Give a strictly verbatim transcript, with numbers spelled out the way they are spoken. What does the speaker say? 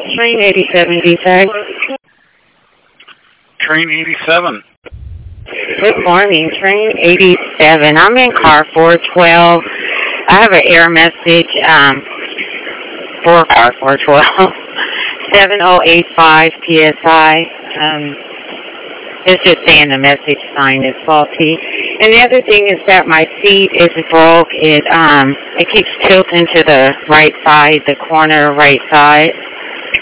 Train eighty-seven defect. Train eighty-seven. Good morning, Train eighty-seven. I'm in car four twelve. I have an error message, um, for car four twelve, seven oh eight five P S I. Um, it's just saying the message sign is faulty. And the other thing is that my seat is broke. It, um, it keeps tilting to the right side, the corner right side.